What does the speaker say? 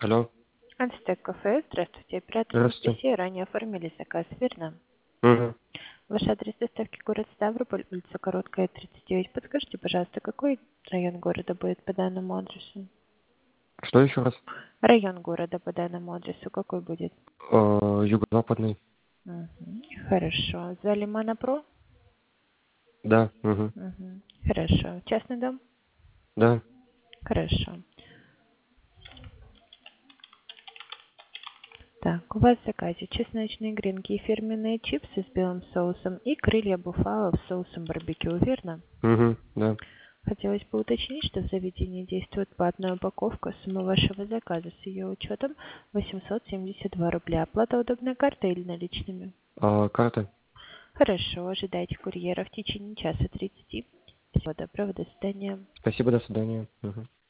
Алло, Альстек кафе. Здравствуйте. Оператор здравствуйте. Анастасия. Ранее оформили заказ, верно? Мгм. Ваш адрес доставки город Ставрополь, улица Короткая, 39. Подскажите, пожалуйста, какой район города будет по данному адресу? Что еще раз? Район города по данному адресу какой будет? Юго-западный. Мгм. Хорошо. Залимана Про? Да. Мгм. Мгм. Хорошо. Частный дом? Да. Хорошо. Так, у вас в заказе чесночные гренки и фирменные чипсы с белым соусом и крылья буфало с соусом барбекю, верно? Мгм. Да. Хотелось бы уточнить, что в заведении действует платная упаковка. Сумма вашего заказа с ее учетом 872 рубля. Оплата удобной картой или наличными? Карта. Хорошо, ожидайте курьера в течение часа 30. Всего доброго, до свидания. Спасибо, до свидания. Мгм.